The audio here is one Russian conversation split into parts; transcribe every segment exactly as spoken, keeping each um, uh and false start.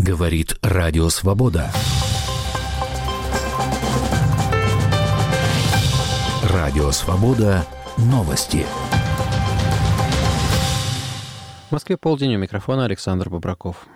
Говорит Радио Свобода. Радио Свобода. Новости. В Москве полдень, у микрофона Александр Бобраков.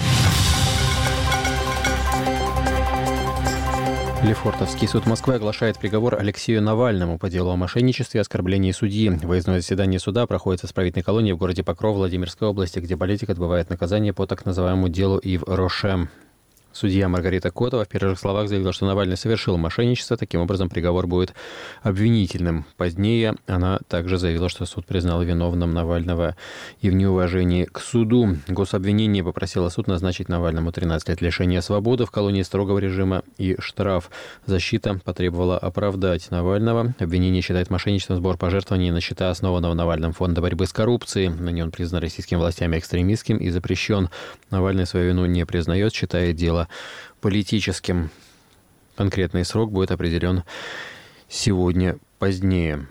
Лефортовский суд Москвы оглашает приговор Алексею Навальному по делу о мошенничестве и оскорблении судьи. Выездное заседание суда проходит в исправительной колонии в городе Покров Владимирской области, где политик отбывает наказание по так называемому делу Ив Роше. Судья Маргарита Котова в первых словах заявила, что Навальный совершил мошенничество. Таким образом, приговор будет обвинительным. Позднее она также заявила, что суд признал виновным Навального и в неуважении к суду. Гособвинение попросило суд назначить Навальному тринадцать лет лишения свободы в колонии строгого режима и штраф. Защита потребовала оправдать Навального. Обвинение считает мошенничеством сбор пожертвований на счета основанного Навальным фонда борьбы с коррупцией. На нем признан российскими властями экстремистским и запрещен. Навальный свою вину не признает, считает дело политическим. Конкретный срок будет определен сегодня позднее.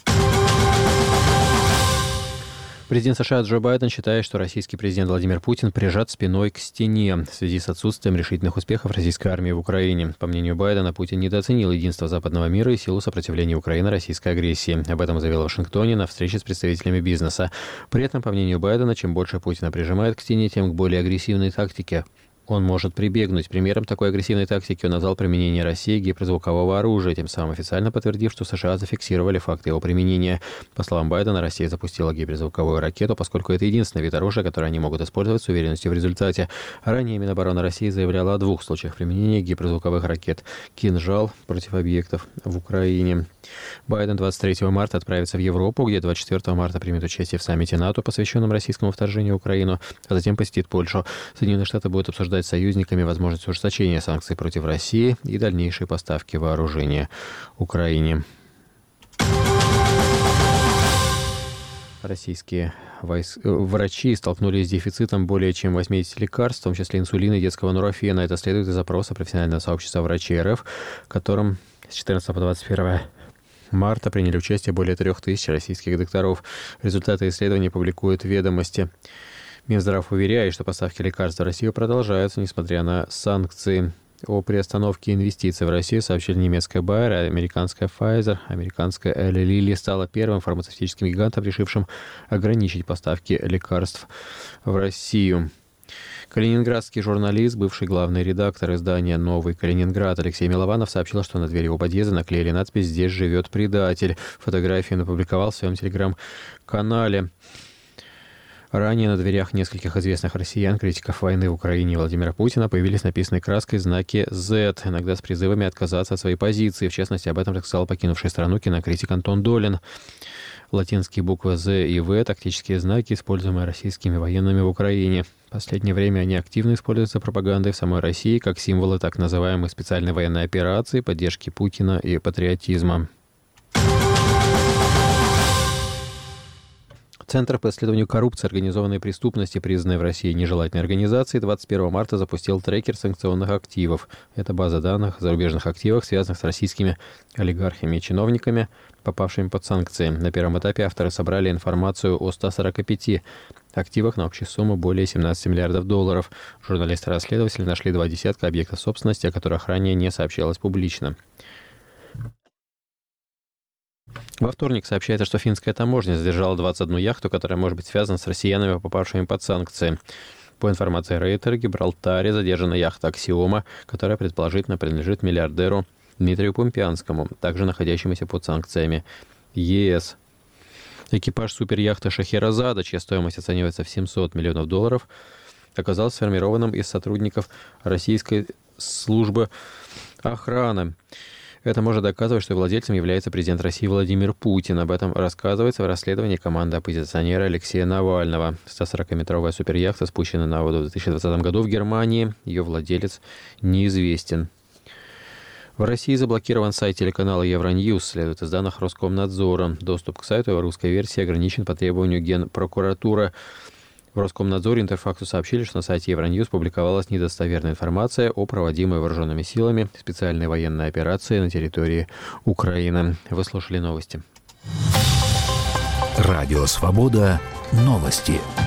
Президент США Джо Байден считает, что российский президент Владимир Путин прижат спиной к стене в связи с отсутствием решительных успехов российской армии в Украине. По мнению Байдена, Путин недооценил единство западного мира и силу сопротивления Украины российской агрессии. Об этом заявил в Вашингтоне на встрече с представителями бизнеса. При этом, по мнению Байдена, чем больше Путина прижимает к стене, тем к более агрессивной тактике он может прибегнуть. Примером такой агрессивной тактики он назвал применение России гиперзвукового оружия, тем самым официально подтвердив, что США зафиксировали факты его применения. По словам Байдена, Россия запустила гиперзвуковую ракету, поскольку это единственный вид оружия, который они могут использовать с уверенностью в результате. Ранее Минобороны России заявляла о двух случаях применения гиперзвуковых ракет «Кинжал» против объектов в Украине. Байден двадцать третьего марта отправится в Европу, где двадцать четвертого марта примет участие в саммите НАТО, посвященном российскому вторжению в Украину, а затем посетит Польшу. Соединенные Штаты будут обсуждать с союзниками возможность ужесточения санкций против России и дальнейшей поставки вооружения Украине. Российские войс... врачи столкнулись с дефицитом более чем восемьдесят лекарств, в том числе инсулина и детского нурофена. Это следует из запроса профессионального сообщества врачей РФ, в котором с четырнадцатого по двадцать первое марта приняли участие более трех тысяч российских докторов. Результаты исследования публикуют «Ведомости». Минздрав уверяет, что поставки лекарств в Россию продолжаются, несмотря на санкции. О приостановке инвестиций в Россию сообщили немецкая Bayer, американская Pfizer, американская Eli Lilly стала первым фармацевтическим гигантом, решившим ограничить поставки лекарств в Россию. Калининградский журналист, бывший главный редактор издания «Новый Калининград» Алексей Милованов сообщил, что на двери его подъезда наклеили надпись «Здесь живет предатель». Фотографию он опубликовал в своем телеграм-канале. Ранее на дверях нескольких известных россиян, критиков войны в Украине и Владимира Путина, появились написанные краской знаки Z, иногда с призывами отказаться от своей позиции. В частности, об этом рассказал покинувший страну кинокритик Антон Долин. Латинские буквы Z и V – тактические знаки, используемые российскими военными в Украине. В последнее время они активно используются пропагандой в самой России как символы так называемой специальной военной операции, поддержки Путина и патриотизма. Центр по исследованию коррупции и организованной преступности, признанный в России нежелательной организацией, двадцать первого марта запустил трекер санкционных активов. Это база данных о зарубежных активах, связанных с российскими олигархами и чиновниками, попавшими под санкции. На первом этапе авторы собрали информацию о ста сорока пяти активах на общую сумму более семнадцати миллиардов долларов. Журналисты-расследователи нашли два десятка объектов собственности, о которых ранее не сообщалось публично. Во вторник сообщается, что финская таможня задержала двадцать одну яхту, которая может быть связана с россиянами, попавшими под санкции. По информации Рейтера, в Гибралтаре задержана яхта «Аксиома», которая предположительно принадлежит миллиардеру Дмитрию Помпянскому, также находящемуся под санкциями ЕС. Экипаж суперяхты «Шахерезада», чья стоимость оценивается в семьсот миллионов долларов, оказался сформированным из сотрудников российской службы охраны. Это может доказывать, что владельцем является президент России Владимир Путин. Об этом рассказывается в расследовании команды оппозиционера Алексея Навального. ста сорокаметровая суперяхта спущена на воду в две тысячи двадцатом году в Германии. Ее владелец неизвестен. В России заблокирован сайт телеканала Евроньюз, следует из данных Роскомнадзора. Доступ к сайту в русской версии ограничен по требованию Генпрокуратуры. В Роскомнадзоре Интерфакту сообщили, что на сайте Евроньюз публиковалась недостоверная информация о проводимой вооруженными силами специальной военной операции на территории Украины. Вы слушали новости. Радио Свобода. Новости.